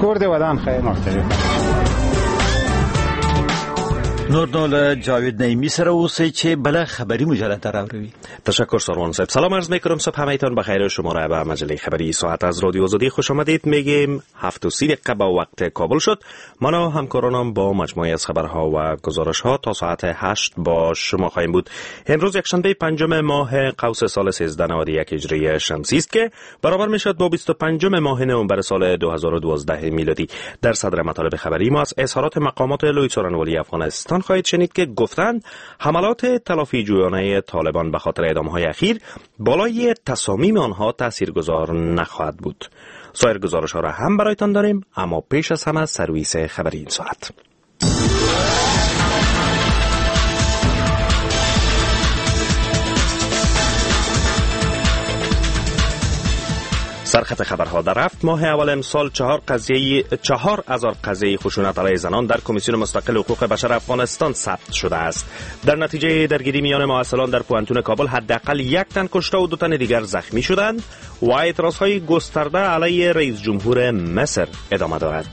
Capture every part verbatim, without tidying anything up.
کرد ودان خیلی مختلف. نورنال جاوید نیمی سره اوسه چه بله خبری مجلد در اوروی. تشکر سروان صاحب. سلام عرض میکنم، صبح همایتان بخیر. شما را به مجله خبری ساعت از رادیو آزادی خوش آمدید. میگیم هفت و سی دقیقه با وقت کابل شد. من و همکارانم با مجموعه از خبرها و گزارشها تا ساعت هشت با شما خواهیم بود. امروز یکشنبه پنجم ماه قوس سال سیزده نود و یک هجری شمسی است که برابر میشد با بیست و پنجم ماه نوامبر سال دو هزار و دوازده میلادی. در صدر مطالب خبری ما از اظهارات مقامات لوی څارنوالي افغانستان خواهید شنید که گفتند حملات تلافی جویانه طالبان به خاطر اعدام‌های اخیر بالای تصامیم آنها تاثیرگذار نخواهد بود. سایر گزارش‌ها را هم برایتان داریم، اما پیش از همه سرویس خبری این ساعت. سرخط خبرها. در هفت ماه اول امسال چهار قضیه چهار هزار قضیه خشونت علیه زنان در کمیسیون مستقل حقوق بشر افغانستان ثبت شده است. در نتیجه درگیری میان مواصلان در پوانتون کابل حداقل یک تن کشته و دو تن دیگر زخمی شدند و اعتراضهای گسترده علیه رئیس جمهور مصر ادامه دارد.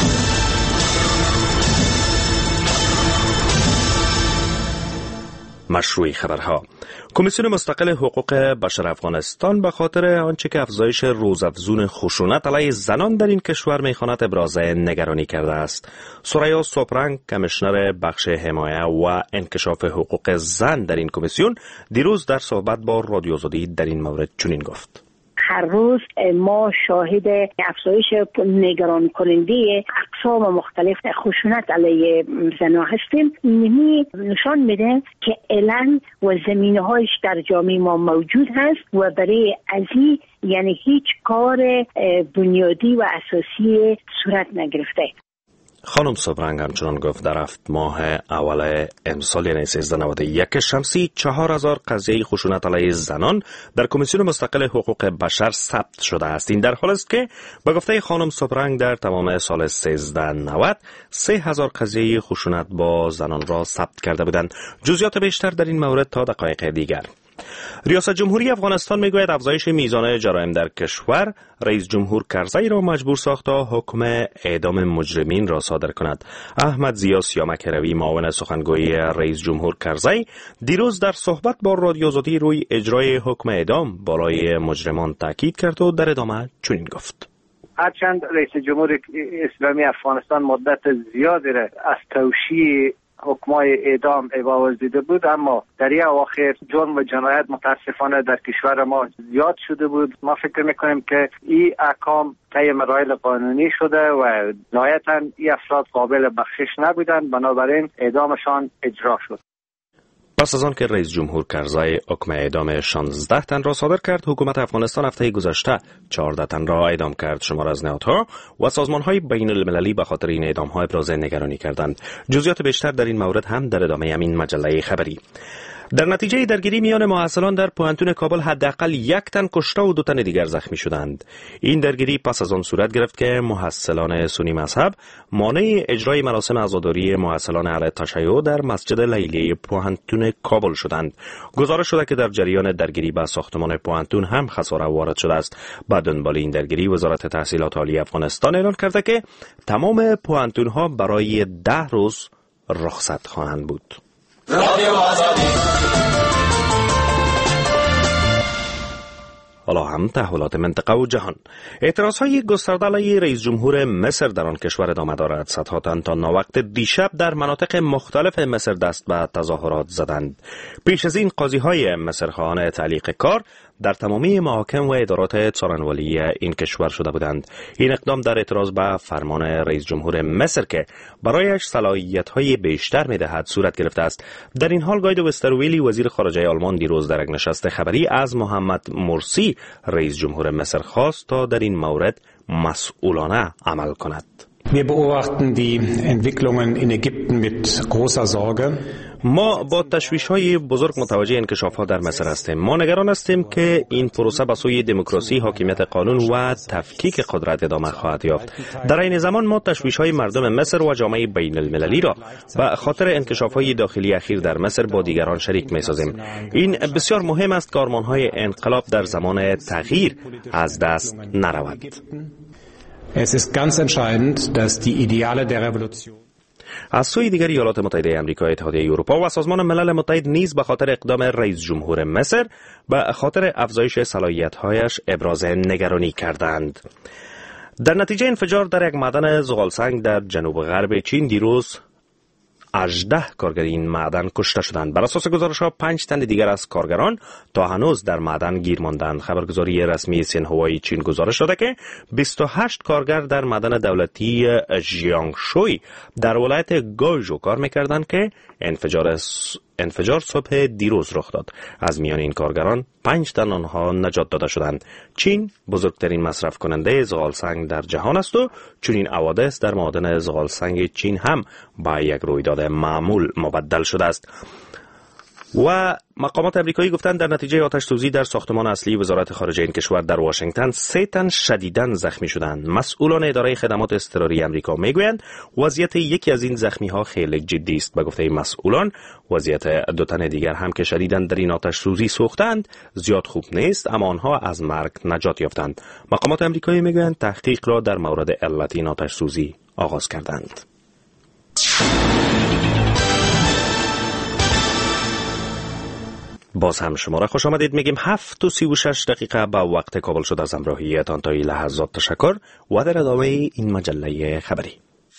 مشروع خبرها. کمیسیون مستقل حقوق بشر افغانستان به خاطر آنچه که افزایش روزافزون خشونت علیه زنان در این کشور میخواند ابراز نگرانی کرده است. سوریا سوپرنگ، کمیشنر بخش حمایت و انکشاف حقوق زن در این کمیسیون، دیروز در صحبت با رادیو آزادی در این مورد چنین گفت: هر روز ما شاهد افزایش نگران کننده اقسام مختلف خشونت علیه زنان هستیم. اینمی نشان میده که علل و زمینه‌هایش در جامعه ما موجود هست و برای ازی یعنی هیچ کار بنیادی و اساسی صورت نگرفته. خانم سوبرنگ همچنان گفت در هفت ماه اول امسال یعنی سیزده نود و یک شمسی چهار هزار قضیه خشونت علیه زنان در کمیسیون مستقل حقوق بشر ثبت شده است. این در حالی است که به گفته خانم سوبرنگ در تمام سال سیزده نود سه هزار قضیه خشونت با زنان را ثبت کرده بودند. جزئیات بیشتر در این مورد تا دقایق دیگر. ریاست جمهوری افغانستان میگوید افزایش میزان جرایم در کشور رئیس جمهور کرزی را مجبور ساخت تا حکم اعدام مجرمین را صادر کند. احمد ضیا سیامکروی، معاون سخنگوی رئیس جمهور کرزی، دیروز در صحبت با رادیو آزادی روی اجرای حکم اعدام بالای مجرمان تاکید کرد و در ادامه چنین گفت: هرچند رئیس جمهور اسلامی افغانستان مدت زیادی را از توشیح حکمای اعدام عوض دیده بود، اما در این اواخر جرم و جنایت متاسفانه در کشور ما زیاد شده بود. ما فکر میکنیم که این احکام طی مراحل قانونی شده و نهایتاً این افراد قابل بخشش نبودند، بنابراین اعدامشان اجرا شد. پس از آن که رئیس جمهور کرزی حکم اعدام شانزده تن را صادر کرد، حکومت افغانستان هفته گذشته چهارده تن را اعدام کرد. شمار از نهادها و سازمان‌های بین المللی به خاطر این اعدام‌ها ابراز نگرانی کردند. جزئیات بیشتر در این مورد هم در ادامه همین مجله خبری. در نتیجه درگیری میان مواصلان در پوانتون کابل حداقل یک تن کشته و دو تن دیگر زخمی شدند. این درگیری پس از آن صورت گرفت که محصلان سنی مذهب مانع اجرای مراسم عزاداری محصلان اهل تشیع در مسجد لیلی پوانتون کابل شدند. گزارش شده که در جریان درگیری به ساختمان پوانتون هم خساره وارد شده است. بعد دنبال این درگیری وزارت تحصیلات عالی افغانستان اعلان کرده که تمام پوانتون‌ها برای ده روز رخصت خواهند بود. حالا هم تحولات منطقه و جهان. اعتراضهای گسترده علیه رئیس جمهور مصر در آن کشور ادامه دارد. صدها تن تا ناوقت دیشب در مناطق مختلف مصر دست به تظاهرات زدند. پیش از این قاضی‌های مصر خواهان تعلیق کار در تمامی محاکم و ادارات څارنوالي این کشور شده بودند. این اقدام در اعتراض به فرمان رئیس جمهور مصر که برایش صلاحیت‌های بیشتر می‌دهد صورت گرفته است. در این حال گاید وسترویلی وزیر خارجه آلمان دیروز در یک نشست خبری از محمد مرسی رئیس جمهور مصر خواست تا در این مورد مسئولانه عمل کند. Wir beobachten die Entwicklungen in Ägypten mit großer Sorge. ما با تشویش‌های بزرگ متوجه انکشاف‌ها در مصر هستیم. ما نگران هستیم که این پروسه به سوی دموکراسی، حاکمیت قانون و تفکیک قدرت ادامه خواهد یافت. در این زمان ما تشویش‌های مردم مصر و جامعه بین المللی را به خاطر انکشاف‌های داخلی اخیر در مصر با دیگران شریک می‌سازیم. این بسیار مهم است که آرمان‌های انقلاب در زمان تغییر از دست نرود. Es ist ganz entscheidend, dass die Ideale der Revolution از سوی دیگر ایالات متحده آمریکا، اتحادیه اروپا و سازمان ملل متحد نیز به خاطر اقدام رئیس جمهور مصر به خاطر افزایش صلاحیت‌هایش ابراز نگرانی کردند. در نتیجه انفجار در یک معدن زغالسنگ در جنوب غرب چین دیروز هجده کارگر این معدن کشته شدند. بر اساس گزارش‌ها پنج تن دیگر از کارگران تا هنوز در معدن گیر ماندند. خبرگزاری رسمی سینهوای چین گزارش داده که بیست و هشت کارگر در معدن دولتی ژیانگشوی در ولایت گوژو کار می‌کردند که انفجار انفجار صبح دیروز رخ داد. از میان این کارگران پنج تن آنها نجات داده شدند. چین بزرگترین مصرف کننده زغالسنگ در جهان است و چنین حوادث در معادن زغالسنگ چین هم با یک رویداد معمول مبدل شده است. و مقامات آمریکایی گفتند در نتیجه آتش سوزی در ساختمان اصلی وزارت خارجه این کشور در واشنگتن سه تن شدیداً زخمی شدند. مسئولان اداره خدمات اضطراری آمریکا میگویند وضعیت یکی از این زخمی ها خیلی جدی است. به گفته مسئولان وضعیت دو تن دیگر هم که شدیداً در این آتش سوزی سوختند زیاد خوب نیست، اما آنها از مرگ نجات یافتند. مقامات آمریکایی میگویند تحقیق را در مورد علت این آتش سوزی آغاز کردند. باز هم شما را خوش آمدید میگیم. هفت و سی و شش دقیقه به وقت کابل شد. از همراهیتان تا این لحظات تشکر و در ادامه این مجله خبری.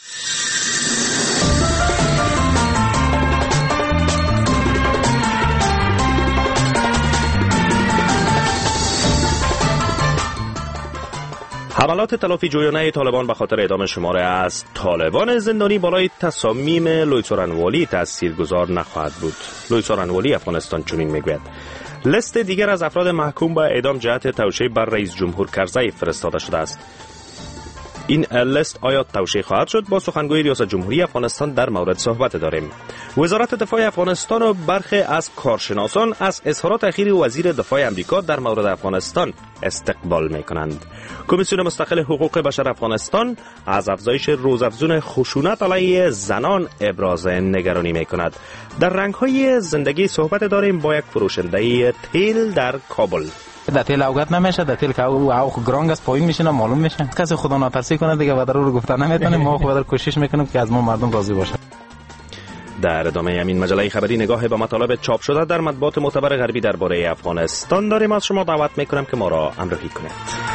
حملات تلافی جویانه طالبان به خاطر اعدام شماره از طالبان زندانی بالای تصامیم لوی سورنوالی تاثیرگذار نخواهد بود. لوی سورنوالی افغانستان چنین میگوید. لیست دیگر از افراد محکوم به اعدام جهت توشیح بر رئیس جمهور کرزی فرستاده شده است. این لیست آیا توشیح خواهد شد؟ با سخنگوی ریاست جمهوری افغانستان در مورد صحبت داریم. وزارت دفاع افغانستان و برخی از کارشناسان از اظهارات اخیر وزیر دفاع آمریکا در مورد افغانستان استقبال می‌کنند. کمیسیون مستقل حقوق بشر افغانستان از افزایش روزافزون خشونت علیه زنان ابراز نگرانی می‌کند. در رنگ‌های زندگی صحبت داریم با یک فروشنده تیل در کابل. در تیل اوقات نمیشه، در تیل که او او گرانگ است پایین میشینه معلوم میشه. کسی خدا ناپرسی کنه دیگه و در رو گفتن نمیتونه. ما خودمون کوشش میکنیم که از ما مردم راضی باشه. در ادامه همین مجله خبری نگاه به مطالب چاپ شده در مطبوعات معتبر غربی درباره افغانستان داریم. از شما دعوت میکنم که ما را همراهی کنید.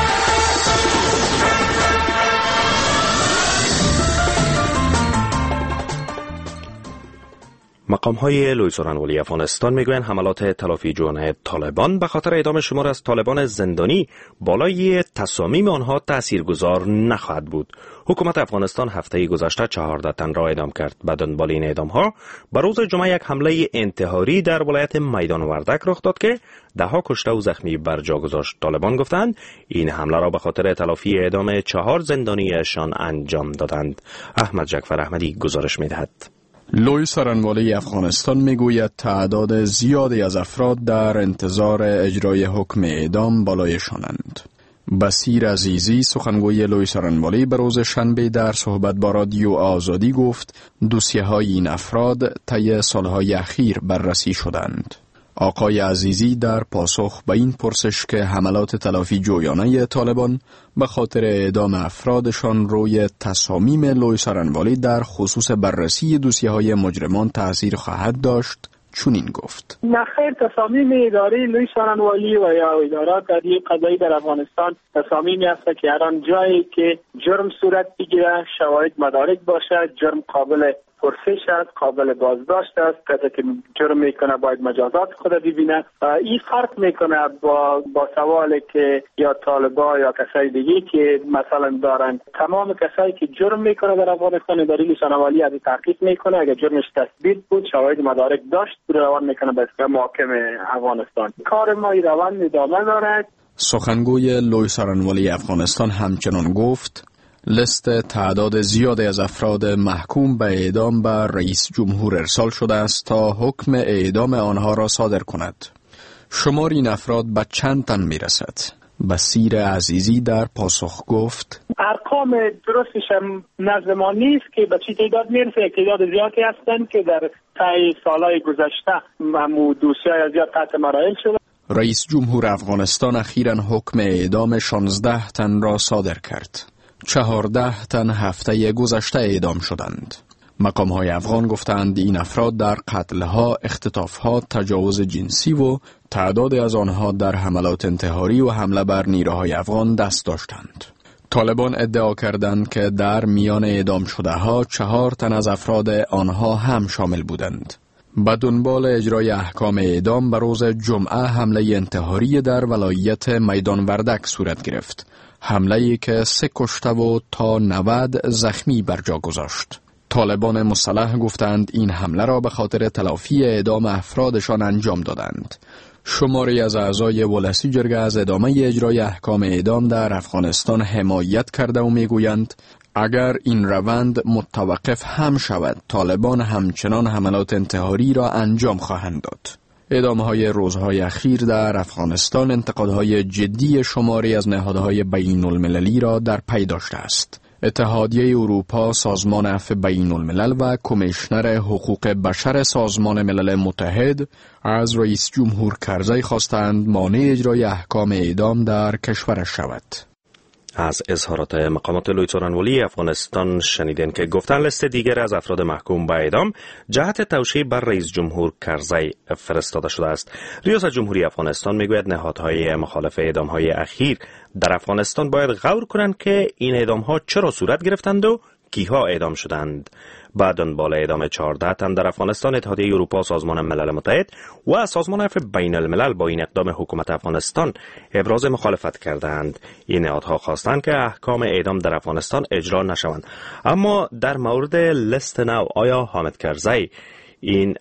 مقام‌های لوی سورنوالی افغانستان میگویند حملات تلافی جویانه طالبان به خاطر اعدام شمار از طالبان زندانی بالای تصامیم آنها تاثیرگذار نخواهد بود. حکومت افغانستان هفته گذشته چهارده تن را اعدام کرد. به دنبال این اعدام‌ها به روز جمعه یک حمله انتحاری در ولایت میدان وردک رخ داد که ده‌ها کشته و زخمی بر جا گذاشت. طالبان گفتند این حمله را به خاطر تلافی اعدام چهار زندانیشان انجام دادند. احمد جعفر احمدی گزارش می‌دهد. لوی سورنوالی افغانستان میگوید تعداد زیادی از افراد در انتظار اجرای حکم اعدام بالایشانند. بصیر عزیزی سخنگوی لوی سورنوالی به روز شنبه در صحبت با رادیو آزادی گفت دوسیه های این افراد طی سالهای اخیر بررسی شدند. آقای عزیزی در پاسخ به این پرسش که حملات تلافی جویانه طالبان به خاطر اعدام افرادشان روی تصامیم لوی سورنوالی در خصوص بررسی دوسیه‌های مجرمان تأثیر خواهد داشت چنین گفت. نخیر، تصامیم اداره لوی سورنوالی و یا ادارات در یک قضایی در افغانستان تصامیمی است که هر آن جایی که جرم صورت بگیره، شواهد مدارک باشد، جرم قابل پرسش است، قابل بازداشت است، کسی که جرم میکنه باید مجازات خود ببینه. این فرق میکنه با با سوالی که یا طالبا یا کسای دیگه که مثلا دارن. تمام کسایی که جرم میکنه در افغانستان اداره لوی سورنوالی از تحقیق میکنه، اگر جرمش تثبیت بود، شواهد مدارک داشت، روان میکنه به محاکم افغانستان. کار ما این روند ادامه دارد. سخنگوی لوی سورنوالی افغانستان همچنان گفت لیست تعداد زیادی از افراد محکوم به اعدام به رئیس جمهور ارسال شده است تا حکم اعدام آنها را صادر کند. شمار این افراد به چند تن میرسد؟ بصیر عزیزی در پاسخ گفت ارقام درستش هم نزد ما نیست که به چی تعداد میرسه. تعداد زیادی هستند که در طی سالهای گذشته همو دوسیه زیاد تحت مراحل شده. رئیس جمهور افغانستان اخیراً حکم اعدام شانزده تن را صادر کرد. چهارده تن هفته گذشته اعدام شدند. مقام های افغان گفتند این افراد در قتلها، اختطافها، تجاوز جنسی و تعداد از آنها در حملات انتحاری و حمله بر نیروهای افغان دست داشتند. طالبان ادعا کردند که در میان اعدام شده ها چهار تن از افراد آنها هم شامل بودند. به دنبال اجرای احکام اعدام به روز جمعه حمله انتحاری در ولایت میدان وردک صورت گرفت. حمله‌ای که سه کشته و تا نود زخمی بر جا گذاشت. طالبان مسلح گفتند این حمله را به خاطر تلافی اعدام افرادشان انجام دادند. شماری از اعضای ولسی جرگه از ادامه اجرای احکام اعدام در افغانستان حمایت کرده و میگویند اگر این روند متوقف هم شود، طالبان همچنان حملات انتحاری را انجام خواهند داد. اعدام‌های روزهای اخیر در افغانستان انتقادهای جدی شماری از نهادهای بین المللی را در پی داشته است. اتحادیه اروپا، سازمان عفو بین الملل و کمیشنر حقوق بشر سازمان ملل متحد از رئیس جمهور کرزی خواستند مانع اجرای احکام اعدام در کشورش شود. از اظهارات مقامات لوی څارنوالي افغانستان شنیدین که گفتن لیست دیگر از افراد محکوم به اعدام جهت توشیح بر رئیس جمهور کرزی فرستاده شده است. ریاست جمهوری افغانستان میگوید نهادهای مخالف اعدام‌های اخیر در افغانستان باید غور کنند که این اعدام‌ها چرا صورت گرفتند و کیها اعدام شدند. بعد دنبال اعدام چهارده تن در افغانستان، اتحادیه اروپا، سازمان ملل متحد و سازمان عفو بین الملل با این اقدام حکومت افغانستان ابراز مخالفت کردند. این نهادها خواستند که احکام اعدام در افغانستان اجرا نشوند. اما در مورد لیست نو، آیا حامد کرزی این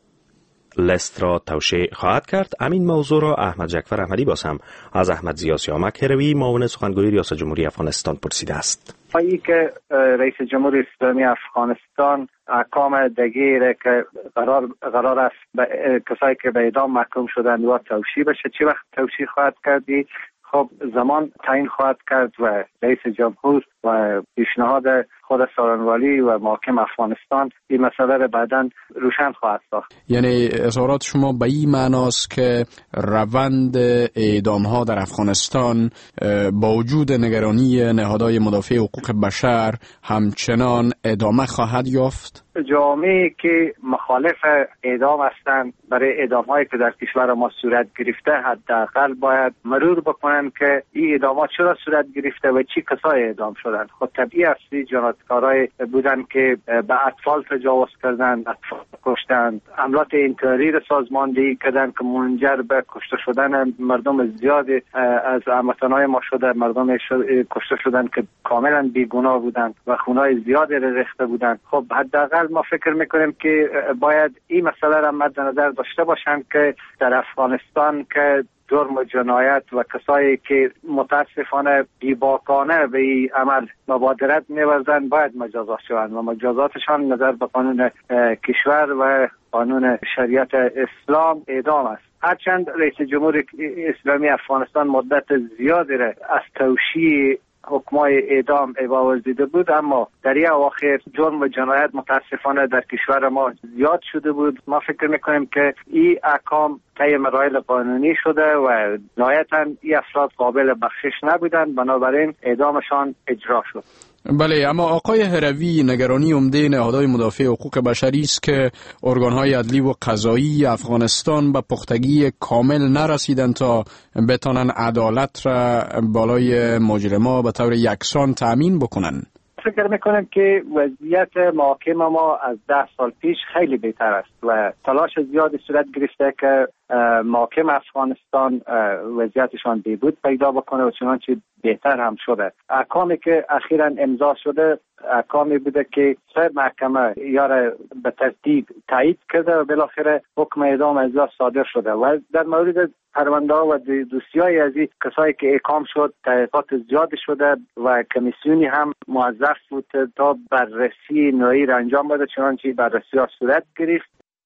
لیست را توشیح خواهد کرد؟ همین موضوع را احمد جعفر احمدی باز هم از احمد ضیا سیامک هروی، معاون سخنگوی ریاست جمهوری افغانستان پرسیده است. ای که رئیس جمهوری اسلامی افغانستان احکام دیگه که قرار قرار است کسایی که به اعدام محکوم شدند و توشیح بشه، چه وقت توشیح خواهد کردی؟ خب زمان تعیین خواهد کرد و رئیس جمهور و پیشنهاد خود څارنوالي و محاکم افغانستان این مسئله را بعداً روشن خواهد ساخت. یعنی اظهارات شما به این معناست که روند اعدام ها در افغانستان با وجود نگرانی نهادهای مدافع حقوق بشر همچنان ادامه خواهد یافت؟ جامعه که مخالف اعدام هستند برای اعدام هایی که در کشور ما صورت گرفته حداقل باید مرور بکنند که این اعدام ها چرا صورت گرفته و چی کسای اعدام شدند. خود طبیعی است جنایتکارای بودند که به اطفال تجاوز کردند، اطفال کشتند، حملات انتحاری را سازماندهی کردند که منجر به کشته شدن مردم زیادی از هموطنان ما شده. مردم کشته شدند که کاملا بیگناه بودند و خونهای زیادی را ریخته بودند. خب حداقل ما فکر میکنیم که باید این مسئله را مد نظر داشته باشند که در افغانستان که جرم و جنایت و کسایی که متاسفانه بیباکانه به این عمل مبادرت می‌ورزند باید مجازات شوند و مجازاتشان نظر به قانون کشور و قانون شریعت اسلام اعدام است. هرچند رئیس جمهور اسلامی افغانستان مدت زیادی را از توشیح حکمای اعدام ورزیده بود، اما در این اواخر جرم و جنایت متاسفانه در کشور ما زیاد شده بود. ما فکر میکنیم که این احکام طی مراحل قانونی شده و نهایتاً این افراد قابل بخشش نبودند، بنابراین اعدامشان اجرا شد. بله، اما آقای هروی، نگرانی عمده نهادهای مدافع حقوق بشری است که ارگانهای عدلی و قضایی افغانستان به پختگی کامل نرسیدند تا بتانن عدالت را بالای مجرما به طور یکسان تأمین بکنن. فکر میکنم که وضعیت محاکم ما از ده سال پیش خیلی بهتر است و تلاش زیادی صورت گرفته که محاکم افغانستان وضعیتشان بهبود پیدا بکنه و چنانچه بهتر هم شده. احکامی که اخیراً امضا شده احکامی بوده که سه محکمه یاره به ترتیب تایید کرده و بالاخره حکم اعدام اجرا صادر شده و در مورد پرونده و دوسیای از این کسایی که احکام شد تحقیقات زیادی شده و کمیسیونی هم موظف بود تا بررسی نهایی را انجام بده، چنانچه بررسی ها صورت گرفت.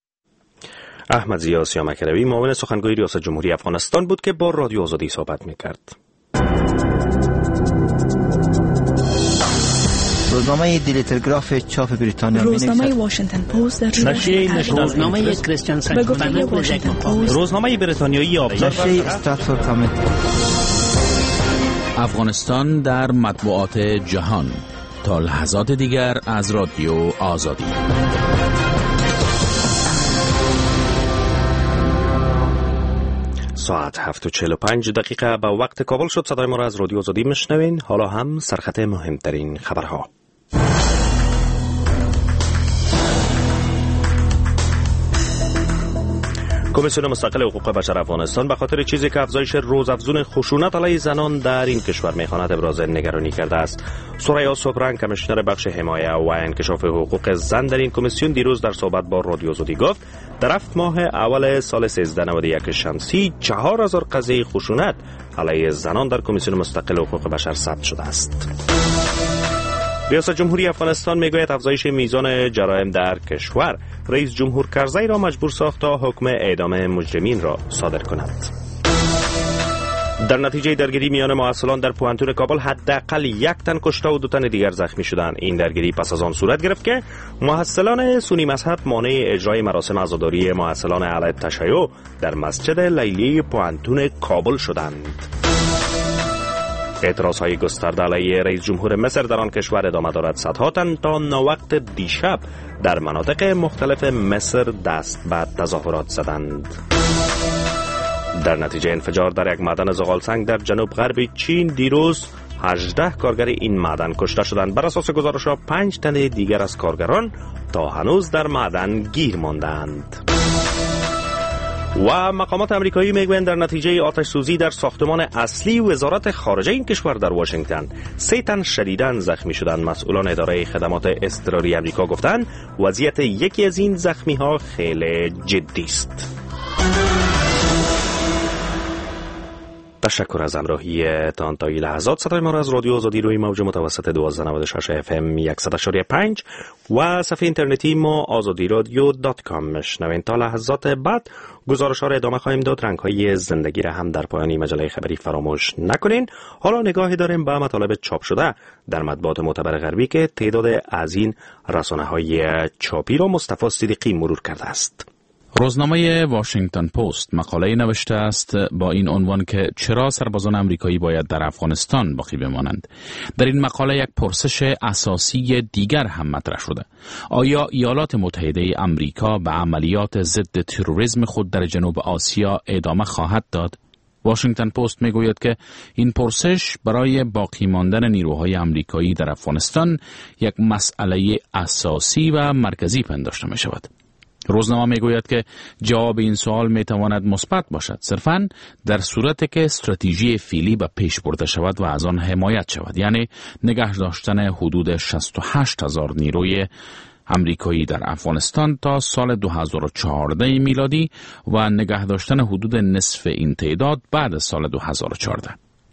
احمد ضیا سیامک هروی، معاون سخنگوی ریاست جمهوری افغانستان بود که با رادیو آزادی صحبت می‌کرد. روزنامه دیلی تلگراف چاپ بریتانیا روزنامه واشنگتن پست، روزنامه کریستیان سنت، روزنامه بریتانیایی آبزرور، نشریه استراتفورد کامنت، افغانستان در مطبوعات جهان. تا لحظات دیگر از رادیو آزادی. ساعت هفت و چهل و پنج دقیقه به وقت کابل شد. صدای ما را از رادیو آزادی میشنوین. حالا هم سرخط مهمترین خبرها. کمیسیون مستقل حقوق بشر افغانستان به خاطر چیزی که افزایش روزافزون خشونت علیه زنان در این کشور میخواند ابراز نگرانی کرده است. سوریا سوبران کمیشنر بخش حمایت و انکشاف حقوق زن در این کمیسیون دیروز در صحبت با رادیو آزادی گفت در هفت ماه اول سال سیزده نود و یک شمسی چهار هزار قضیه خشونت علیه زنان در کمیسیون مستقل حقوق بشر ثبت شده است. ریاست جمهوری افغانستان میگوید افزایش میزان جرایم در کشور رئیس جمهور کرزی را مجبور ساخت تا حکم اعدام مجرمین را صادر کند. در نتیجه درگیری میان محصلان در پوهنتون کابل حداقل یک تن کشته و دو تن دیگر زخمی شدند. این درگیری پس از آن صورت گرفت که محصلان سنی مذهب مانع اجرای مراسم عزاداری محصلان اهل تشیع در مسجد لیلی پوهنتون کابل شدند. اعتراضهای گسترده علیه رئیس جمهور مصر در آن کشور ادامه دارد. صدها تن تا ناوقت دیشب در مناطق مختلف مصر دست به تظاهرات زدند. در نتیجه انفجار در یک معدن زغالسنگ در جنوب غرب چین دیروز هجده کارگر این معدن کشته شدند. بر اساس گزارش‌ها پنج تن دیگر از کارگران تا هنوز در معدن گیر ماندند. و مقامات امریکایی میگویند در نتیجه آتش سوزی در ساختمان اصلی وزارت خارجه این کشور در واشنگتن سه تن شدیداً زخمی شدند. مسئولان اداره خدمات اضطراری امریکا گفتند وضعیت یکی از این زخمی ها خیلی جدی است. تشکر از همراهی تان تا این لحظات. صدای ما را از رادیو آزادی روی موج متوسط دوازده نود و شش اف ام صد و پنج و صفحه اینترنتی ما آزادی رادیو دات کام میشنوین. تا لحظات بعد گزارش ها را ادامه خواهیم داد. رنگ های زندگی را هم در پایان مجله خبری فراموش نکنین. حالا نگاهی داریم به مطالب چاپ شده در مطبوعات معتبر غربی که تعداد از این رسانه های چاپی را مصطفی صدیقی مرور کرده است. روزنامه واشنگتن پست مقاله نوشته است با این عنوان که چرا سربازان امریکایی باید در افغانستان باقی بمانند. در این مقاله یک پرسش اساسی دیگر هم مطرح شده. آیا ایالات متحده امریکا به عملیات ضد تروریسم خود در جنوب آسیا ادامه خواهد داد؟ واشنگتن پست میگوید که این پرسش برای باقی ماندن نیروهای امریکایی در افغانستان یک مسئله اساسی و مرکزی پنداشته می شود. روزنامه میگوید که جواب این سوال میتواند مثبت باشد صرفاً در صورتی که استراتژی فعلی به پیش برده شود و از آن حمایت شود، یعنی نگه داشتن حدود شصت و هشت هزار نیروی امریکایی در افغانستان تا سال دو هزار و چهارده میلادی و نگه داشتن حدود نصف این تعداد بعد سال دو هزار و چهارده.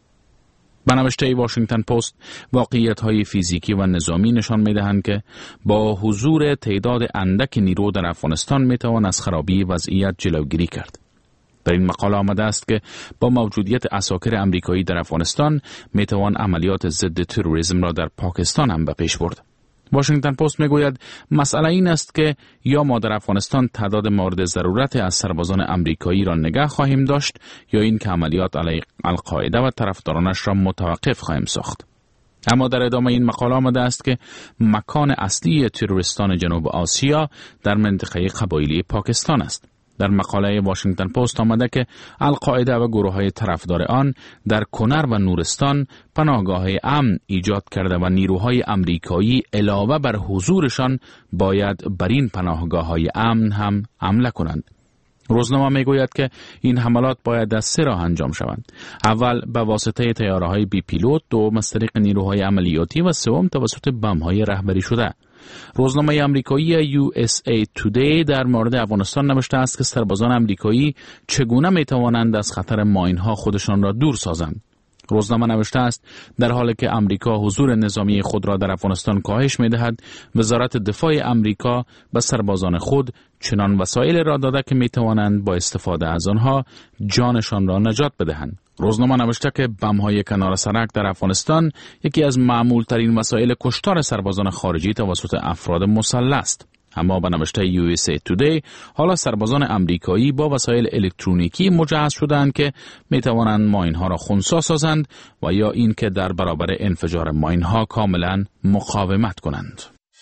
به نوشته واشنگتن پست واقعیت‌های فیزیکی و نظامی نشان می‌دهند که با حضور تعداد اندک نیرو در افغانستان می‌توان از خرابی وضعیت جلوگیری کرد. در این مقاله آمده است که با موجودیت عساکر امریکایی در افغانستان می‌توان عملیات ضد تروریسم را در پاکستان هم به پیش برد. واشنگتن پست میگوید مسئله این است که یا ما در افغانستان تعداد مورد ضرورت از سربازان امریکایی را نگه خواهیم داشت یا این که عملیات علیه القاعده و طرفدارانش را متوقف خواهیم ساخت. اما در ادامه این مقاله آمده است که مکان اصلی تروریستان جنوب آسیا در منطقه قبایلی پاکستان است. در مقاله واشنگتن پست آمده که القاعده و گروه‌های طرفدار آن در کنر و نورستان پناهگاه امن ایجاد کرده و نیروهای امریکایی علاوه بر حضورشان باید بر این پناهگاه‌های امن هم حمله کنند. روزنامه میگوید که این حملات باید از سه راه انجام شوند. اول به واسطه طیاره‌های بی پیلوت، دوم از طریق نیروهای عملیاتی و سوم توسط بمب‌های رهبری شده. روزنامه آمریکایی یو اس ای تودی در مورد افغانستان نوشته است که سربازان آمریکایی چگونه میتوانند از خطر ماین‌ها خودشان را دور سازند. روزنامه نوشته است در حالی که آمریکا حضور نظامی خود را در افغانستان کاهش می‌دهد، وزارت دفاع آمریکا به سربازان خود چنان وسایل را داده که می‌توانند با استفاده از آنها جانشان را نجات بدهند. روزنامه نوشته که بم‌های کنار سرک در افغانستان یکی از معمول‌ترین وسایل کشتار سربازان خارجی توسط افراد مسلح است. اما به نوشته یو اس ای تودی حالا سربازان امریکایی با وسایل الکترونیکی مجهز شدند که می توانند ماین‌ها را خنثی سازند و یا این که در برابر انفجار ماین‌ها کاملا مقاومت کنند.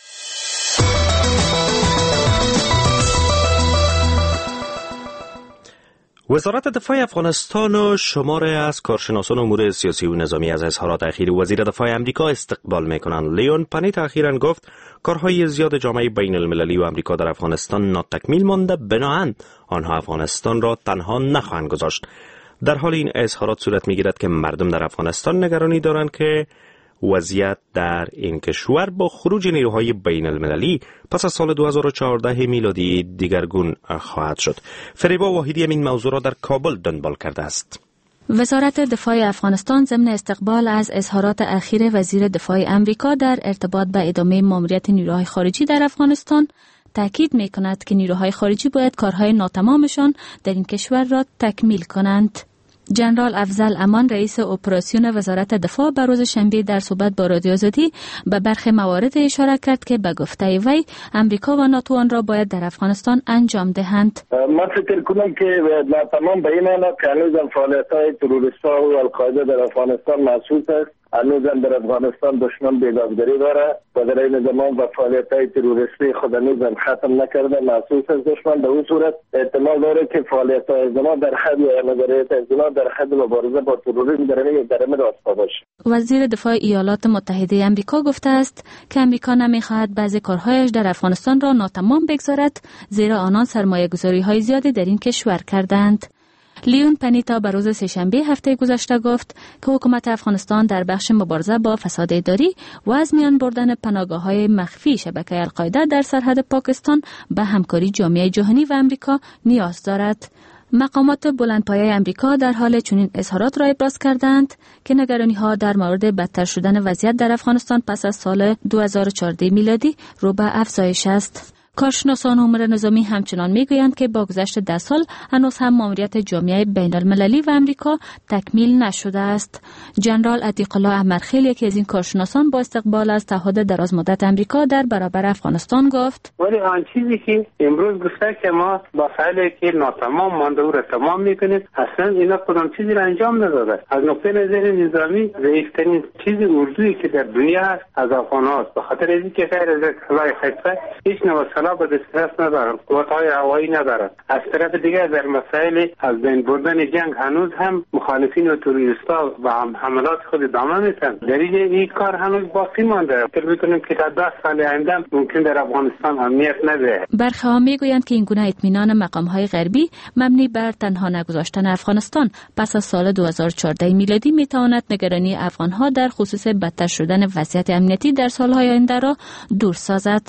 وزارت دفاع افغانستان و شماره از کارشناسان امور سیاسی و نظامی از اظهارات اخیر وزیر دفاع آمریکا استقبال میکنند. لیون پنیت اخیراً گفت کارهای زیاد جامعه بین المللی و آمریکا در افغانستان ناتکمیل مانده، بنابراین آنها افغانستان را تنها نخواهند گذاشت. در حال این اظهارات صورت میگیرد که مردم در افغانستان نگرانی دارند که وضعیت در این کشور با خروج نیروهای بین المللی پس از سال دو هزار و چهارده میلادی دیگرگون خواهد شد. فریبا واحدی این موضوع را در کابل دنبال کرده است. وزارت دفاع افغانستان ضمن استقبال از اظهارات اخیر وزیر دفاع آمریکا در ارتباط به ادامه ماموریت نیروهای خارجی در افغانستان تاکید می‌کند که نیروهای خارجی باید کارهای ناتمامشان در این کشور را تکمیل کنند. جنرال افضل امان رئیس اپراسیون وزارت دفاع به روز شنبه در صحبت با رادیو آزادی به برخی موارد اشاره کرد که به گفته وی امریکا و ناتو آن را باید در افغانستان انجام دهند. من فکر کنم که تمام به این معنی که هنوز فعالیت‌های تروریست‌ها و القاعده در افغانستان محسوس است. هنوز در افغانستان دشمن بی‌دادگری داره و در این زمان و فعالیت‌های تروریستی خود هنوز ختم نکرده، محسوس است دشمن. به اون صورت احتمال داره که فعالیت‌های ما در حد یا نظریات ازنا در حد مبارزه با تروریسم در این درمه راستا باشه. وزیر دفاع ایالات متحده آمریکا گفته است که آمریکا نمی‌خواهد بعضی کارهایش در افغانستان را ناتمام بگذارد، زیرا آنان سرمایه‌گذاری‌های زیادی در این کشور کردند. لیون پنیتا به روز سه‌شنبه هفته گذشته گفت که حکومت افغانستان در بخش مبارزه با فساد اداری و از میان بردن پناهگاه‌های مخفی شبکه القاعده در سرحد پاکستان به همکاری جامعه جهانی و آمریکا نیاز دارد. مقامات بلندپایه آمریکا در حال چنین اظهارات را ابراز کردند که نگرانی‌ها در مورد بدتر شدن وضعیت در افغانستان پس از سال دو هزار و چهارده میلادی رو به افزایش است. کارشناسان امور نظامی همچنان میگویند که با گذشت ده سال هنوز هم ماموریت جامعه بین المللی و آمریکا تکمیل نشده است. جنرال عتیق الله احمدخیل یکی از این کارشناسان با استقبال از تعهد دراز مدت آمریکا در برابر افغانستان گفت: ولی آن چیزی که امروز گفته که ما با فعلی که ناتمام مانده او را تمام میکنیم، اصلا اینا کدام چیزی را انجام نداده. از نقطه نظر نظامی ضعیفترین چیز اردویی که در دنیا هست از افغان هاست. به خاطر اینکه غیر از کلای خیفه هیچ نوع سلاح به دسترس ندارند، قوت‌های هوایی ندارند. از طرف دیگر در مسائل از بین بردن جنگ هنوز هم مخالفین و تروریستا و هم حملات خود ادامه میدن. در این کار هنوز باقی مانده. فکر می‌کنیم که تا ده سال آینده ممکن در افغانستان امنیت نده. برخی میگویند که این گونه اطمینان مقام‌های غربی مبنی بر تنها نگذاشتن افغانستان پس از سال دو هزار و چهارده میلادی میتواند نگرانی افغان‌ها در خصوص بدتر شدن وضعیت امنیتی در سال‌های آینده را دور سازد.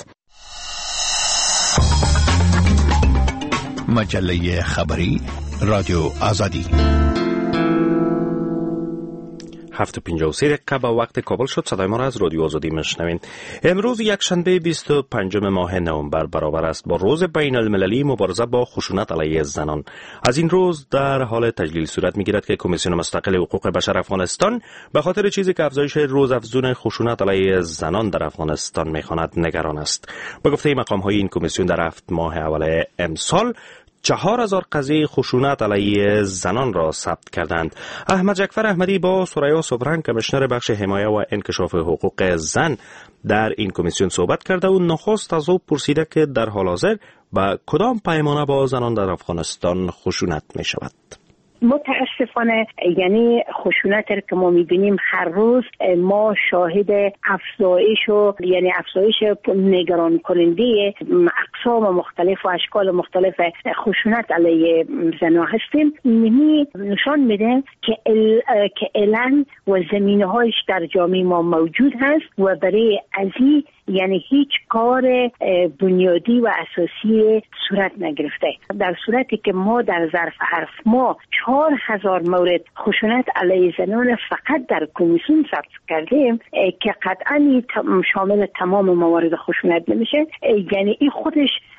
مجله خبری رادیو آزادی. هفت و پنجاه و سه دقیقه به وقت کابل شد. صدای ما را از رادیو آزادی میشنوین. امروز یک شنبه بیست و پنجم ماه نوامبر برابر است با روز بین المللی مبارزه با خشونت علیه زنان. از این روز در حال تجلیل صورت میگیرد که کمیسیون مستقل حقوق بشر افغانستان به خاطر چیزی که افزایش روزافزون خشونت علیه زنان در افغانستان میخواند نگران است. به گفته مقام های این کمیسیون در هفت ماه اول امسال چهار هزار قضیه خشونت علیه زنان را ثبت کردند. احمد جعفر احمدی با سریا صبران کمیشنر بخش حمایت و انکشاف حقوق زن در این کمیسیون صحبت کرده و نخست از او پرسیده که در حال حاضر با کدام پیمانه با زنان در افغانستان خشونت می شود. متاسفانه یعنی خشونت که ما میبینیم هر روز ما شاهد افزایش و یعنی افزایش نگران کننده اقسام مختلف و اشکال مختلف خشونت علیه زنان هستیم. نمی نشان میده که ال... که علن و زمینه‌هایش در جامعه ما موجود هست و برای ازی یعنی هیچ کار بنیادی و اساسی صورت نگرفته. در صورتی که ما در ظرف هفت ماه چهار هزار مورد خشونت علیه زنان فقط در کمیسیون ثبت کردیم که قطعا شامل تمام موارد خشونت نمیشه، یعنی این خودش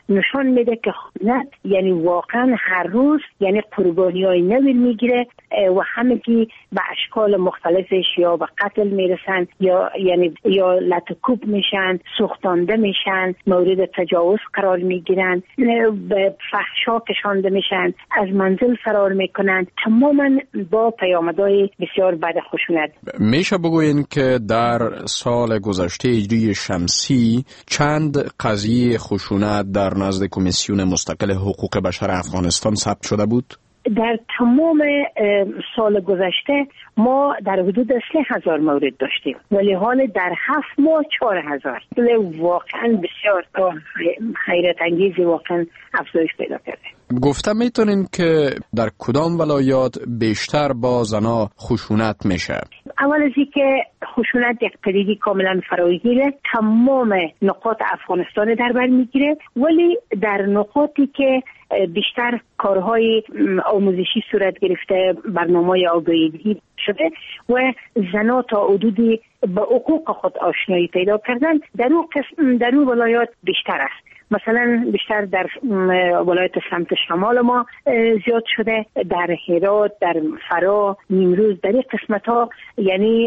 نشان میده که خشونت یعنی واقعا هر روز یعنی قربانی‌های نوی میگیره و همگی به اشکال مختلفش یا به قتل میرسن یا یعنی یا لطکوب میشن، سوختانده میشن، مورد تجاوز قرار میگیرن، به فحشا کشانده میشن، از منزل فرار میکنن، تماما با پیامدهای بسیار بد خشونت. میشه بگوین که در سال گذشته هجری شمسی چند قضیه خشونت در نزد کمیسیون مستقل حقوق بشر افغانستان ثبت شده بود؟ در تمام سال گذشته ما در حدود سه هزار مورد داشتیم ولی حال در هفت ماه چهار هزار. واقعا بسیار حیرت انگیزی واقعا افزایش پیدا کرده. گفته میتونین که در کدام ولایات بیشتر با زنا خشونت میشه؟ اول از اینکه خشونت یک پدیده کاملا فراگیره، تمام نقاط افغانستان در بر میگیره، ولی در نقاطی که بیشتر کارهای آموزشی صورت گرفته، برنامه آگاهی شده و زنا تا حدودی به حقوق خود آشنایی پیدا کردن، در اون قسم در اون ولایات بیشتر است. مثلا بیشتر در ولایت سمت شمال ما زیاد شده، در هرات، در فرا، نیمروز، در این قسمت ها یعنی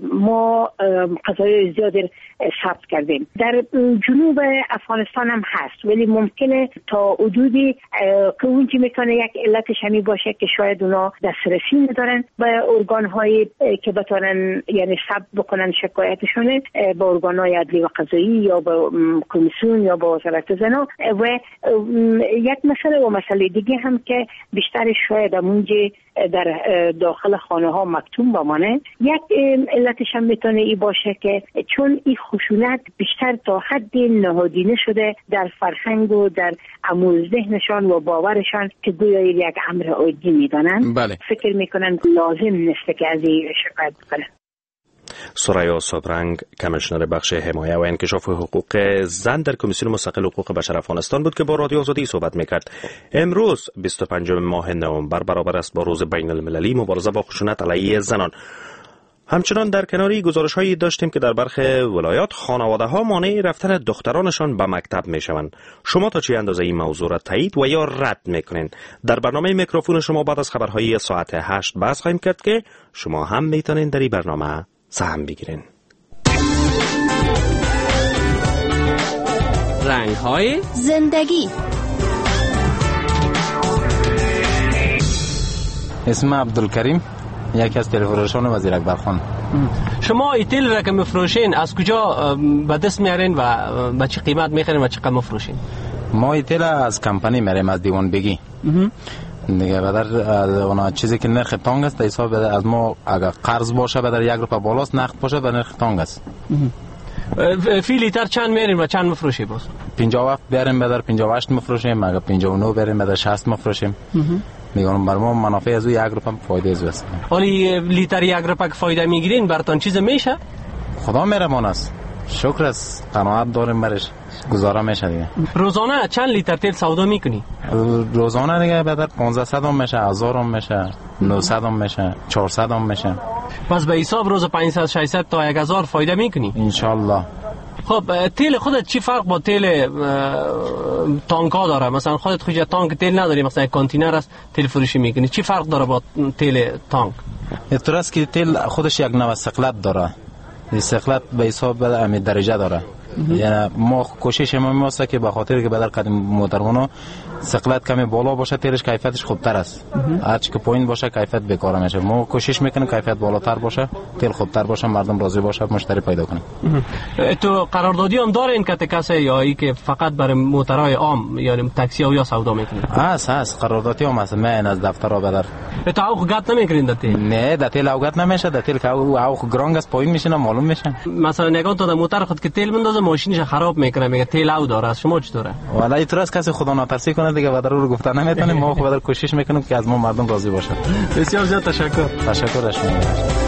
ما قضایای زیاد ثبت کردیم. در جنوب افغانستان هم هست ولی ممکنه تا حدودی که اونجی میتونه یک علتش همی باشه که شاید اونا دسترسی ندارن به ارگان هایی که بتونن یعنی ثبت بکنن شکایتشونه، به ارگان های عدلی و قضایی یا به کمیسیون یا به وزارت زنا. و یک مسئله و مسئله دیگه هم که بیشتر شاید همونجی در داخل خانه ها مکتوم بمانه، یک علتش هم میتونه ای باشه که چون این خشونت بیشتر تا حد نهادینه شده در فرهنگ و در عمول ذهنشان و باورشان که گویا یک امر عادی میدانن. بله. فکر میکنن لازم نیست که از این شکایت بکنن. سریا صبرنگ، کمیشنر بخش حمایه و انکشاف حقوق زن در کمیسیون مستقل حقوق بشر افغانستان بود که با رادیو آزادی صحبت میکرد. امروز بیست و پنجم ماه نوامبر برابر است با روز بین المللی مبارزه با خشونت علیه زنان. همچنان در کناری گزارش هایی داشتیم که در برخی ولایات خانواده ها مانع رفتن دخترانشان به مکتب می شوند. شما تا چه اندازه این موضوع را تایید و یا رد میکنین؟ در برنامه میکروفون شما بعد از خبرهای ساعت هشت بحث خواهیم کرد که شما هم میتونین در این برنامه سهم بگیرین. رنگ های زندگی. اسم عبدالکریم، یکی از تلفروشان وزیر اکبر خان. شما ایتل را که میفروشین از کجا به دست میارین و به چه قیمت میخرین و چقدر میفروشین؟ ما ایتل از کمپانی میاریم، از دیوان بگی دیگه. بدر اون چیزی که نرخ تانگ است حساب بده از ما، اگر قرض باشه بدر یک روپا بالاست، نقد باشه به نرخ تانگ است. فی لیتر چند میارین و چند میفروشی؟ باز پنجاه و هفت بیاریم بدر پنجاه و هشت میفروشیم، اگر پنجاه و نه بیاریم بدر شصت میفروشیم. میگم بر ما منافع از او یک روپا فایده از است. ولی لیتر یک روپا که فایده میگیرین براتون چیز میشه؟ خدا مهربان است، شکر است، قناعت داریم برش، گزاره میشه دیگه. روزانه چند لیتر تیل سودا میکنی؟ روزانه دیگه بدر پانصد هم میشه، هزار هم میشه، نهصد هم میشه، چهارصد هم میشه. پس به حساب روز پانصد ششصد تا هزار فایده میکنی ان شاء الله. خب تیل خودت چی فرق با تیل تانک ها داره؟ مثلا خودت خودت تانک تیل نداری، مثلا کانتینر است تیل فروشی میکنی، چی فرق داره با تیل تانک؟ اینطور است که تیل خودش یک نوع ثقلت داره، این ثقلت به حساب بده امی درجه داره. یعنی ما کوشش ما میواسه که به خاطر که بدر قدیم موترمونو ثقلت کمی بالا باشه تیلش کیفیتش خوبتر است، هرچی که پایین باشه کیفیت بیکار میشه. ما کوشش میکنیم کیفیت بالاتر باشه، تیل خوبتر باشه، مردم راضی باشه، مشتری پیدا کنیم. تو قراردادی هم دارین که کسی یا ای که فقط برای موترهای عام یعنی تاکسی ها یا سودا میکنین؟ هست هست قراردادی هم هست. من از دفتر ها بدر تو اوخ گات نمیکنین در تیل؟ نه در تیل اوگات نمیشه، در تیل که اوخ گرانگ است پایین میشه معلوم میشه. مثلا نگاه تو در موتر خود که تیل بندازه ماشینش خراب میکنه، میگه تیل او داره، شما چطوره؟ والا ایتراس کسی خدا نترسی کنه دیگه بدر رو گفتن نمیتونیم. ما خود کوشش میکنیم که از ما مردم راضی باشه. بسیار زیاد تشکر. تشکر از شما.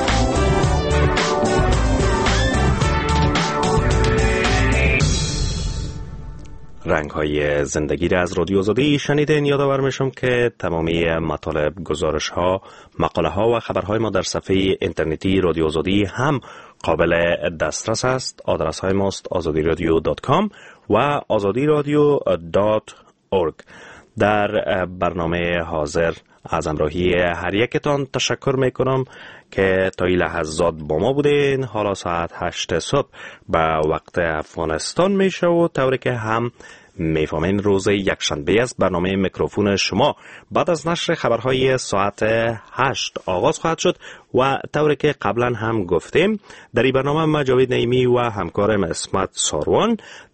رنگ های زندگی را از رادیو آزادی شنیدین. یادآور میشم که تمامی مطالب، گزارش ها، مقاله ها و خبرهای ما در صفحه اینترنتی رادیو آزادی هم قابل دسترس است. آدرس های ماست آزادی رادیو دات کام و آزادی رادیو دات اورگ. در برنامه حاضر از همراهی هر یکتان تشکر میکنم که تا این لحظات با ما بودین. حالا ساعت هشت صبح به وقت افغانستان میشه و طوری که هم میفهمین روز یکشنبه است. برنامه میکروفون شما بعد از نشر خبرهای ساعت هشت آغاز خواهد شد و طوری که قبلا هم گفتیم در این برنامه ما جاوید نعیمی و همکارم اسمت ساروان